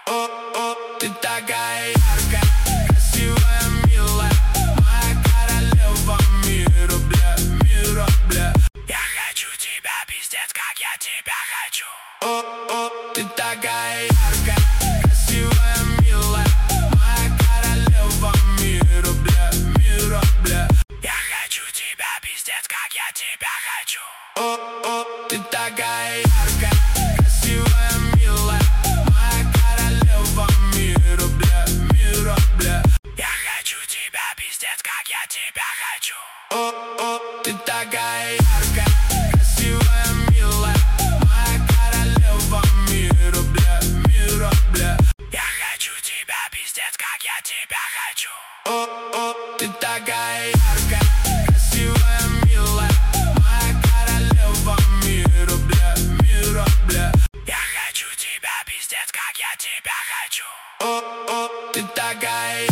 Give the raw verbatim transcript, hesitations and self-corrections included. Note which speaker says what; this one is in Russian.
Speaker 1: Ты такая яркая, красивая, милая, моя королева мира, бля, мира, бля. Я хочу тебя, пиздец, как я тебя хочу. Ты такая яркая, красивая, милая, моя королева мира, бля, мира, бля. Я хочу тебя, пиздец, как я тебя хочу. Ты такая яркая, красивая, милая, моя королева мира, бля, мира, бля. Я хочу тебя, пиздец, как я тебя хочу. Ты такая яркая, красивая, милая, моя королева мира, бля, мира, бля. Я хочу тебя, пиздец, как я тебя хочу. Ты такая яркая, красивая, милая, моя королева мира, бля, мира, бля. Я хочу тебя, пиздец, как я тебя хочу. Ты такая